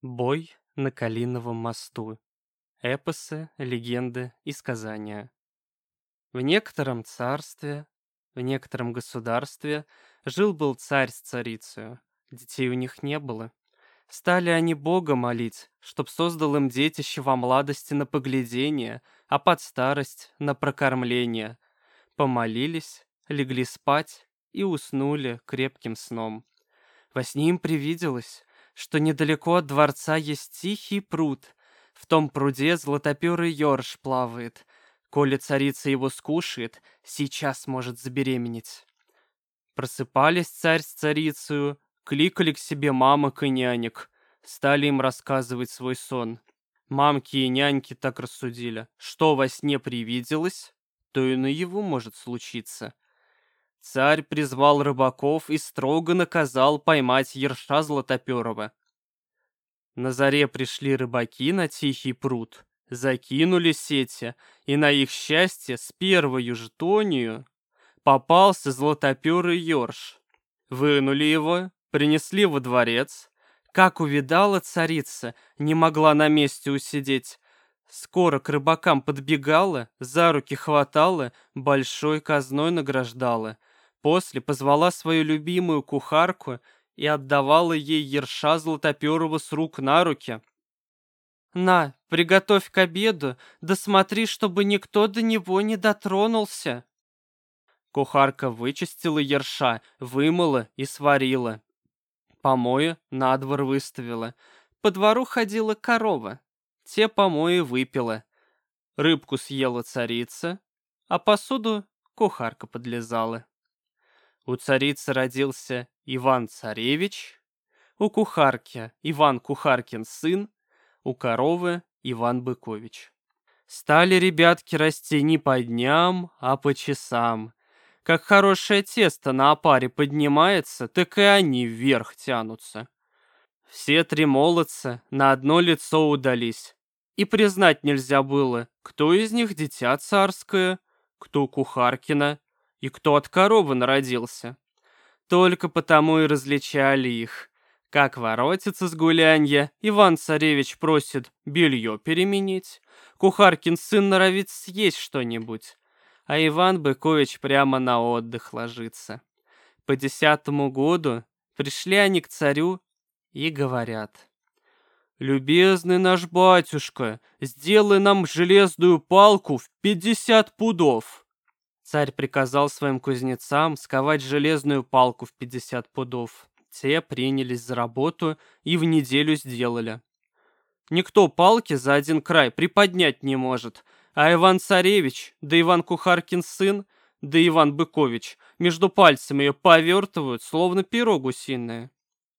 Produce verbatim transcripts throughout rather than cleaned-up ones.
Бой на Калиновом мосту. Эпосы, легенды и сказания. В некотором царстве, в некотором государстве жил-был царь с царицею. Детей у них не было. Стали они Бога молить, чтоб создал им детище во младости на поглядение, а под старость на прокормление. Помолились, легли спать и уснули крепким сном. Во сне им привиделось, что недалеко от дворца есть тихий пруд. В том пруде златоперый ёрш плавает. Коли царица его скушает, сейчас может забеременеть. Просыпались царь с царицею, кликали к себе мамок и нянек, стали им рассказывать свой сон. Мамки и няньки так рассудили, что во сне привиделось, то и наяву может случиться. Царь призвал рыбаков и строго наказал поймать ерша златоперого. На заре пришли рыбаки на тихий пруд, закинули сети, и на их счастье с первою же тонью попался златоперый ерш. Вынули его, принесли во дворец. Как увидала царица, не могла на месте усидеть. Скоро к рыбакам подбегала, за руки хватала, большой казной награждала. После позвала свою любимую кухарку и отдавала ей ерша златоперого с рук на руки. «На, приготовь к обеду, да смотри, чтобы никто до него не дотронулся». Кухарка вычистила ерша, вымыла и сварила. Помои на двор выставила. По двору ходила корова. Те помои выпила. Рыбку съела царица, а посуду кухарка подлизала. У царицы родился Иван-царевич, у кухарки Иван Кухаркин сын, у коровы Иван Быкович. Стали ребятки расти не по дням, а по часам. Как хорошее тесто на опаре поднимается, так и они вверх тянутся. Все три молодца на одно лицо удались, и признать нельзя было, кто из них дитя царское, кто кухаркина и кто от коровы народился. Только потому и различали их. Как воротится с гулянья, Иван-царевич просит белье переменить, кухаркин сын норовит съесть что-нибудь, а Иван Быкович прямо на отдых ложится. По десятому году пришли они к царю и говорят: «Любезный наш батюшка, сделай нам железную палку в пятьдесят пудов». Царь приказал своим кузнецам сковать железную палку в пятьдесят пудов. Те принялись за работу и в неделю сделали. Никто палки за один край приподнять не может, а Иван-царевич, да Иван Кухаркин сын, да Иван Быкович между пальцами ее повертывают, словно перо гусиное.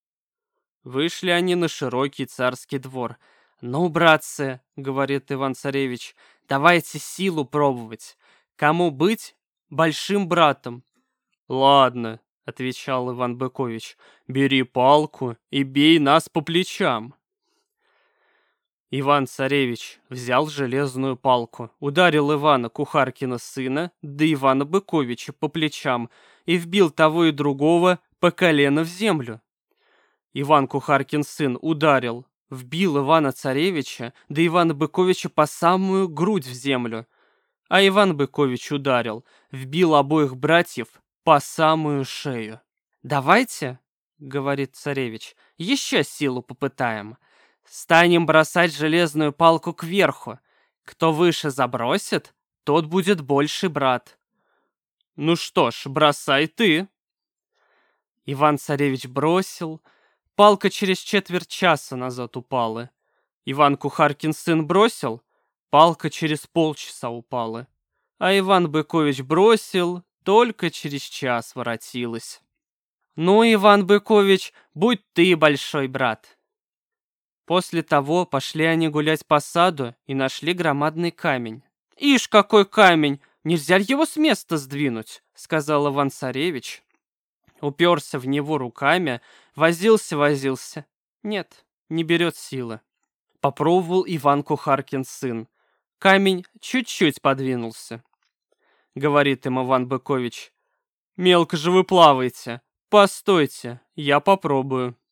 Вышли они на широкий царский двор. «Ну, братцы, — говорит Иван-царевич, — давайте силу пробовать. Кому быть большим братом?» «Ладно, — отвечал Иван Быкович, — бери палку и бей нас по плечам». Иван-царевич взял железную палку, ударил Ивана Кухаркина сына, да Ивана Быковича по плечам и вбил того и другого по колено в землю. Иван Кухаркин сын ударил, вбил Ивана-царевича, да Ивана Быковича по самую грудь в землю, а Иван Быкович ударил, вбил обоих братьев по самую шею. «Давайте, — говорит царевич, — еще силу попытаем. Станем бросать железную палку кверху. Кто выше забросит, тот будет больший брат». «Ну что ж, бросай ты». Иван-царевич бросил. Палка через четверть часа назад упала. Иван Кухаркин сын бросил. Палка через полчаса упала. А Иван Быкович бросил, только через час воротилась. «Ну, Иван Быкович, будь ты большой брат». После того пошли они гулять по саду и нашли громадный камень. «Ишь, какой камень! Нельзя ли его с места сдвинуть?» — сказал Иван-царевич. Уперся в него руками, возился-возился. Нет, не берет силы. Попробовал Иван Кухаркин сын. Камень чуть-чуть подвинулся. Говорит им Иван Быкович: «Мелко же вы плаваете. Постойте, я попробую».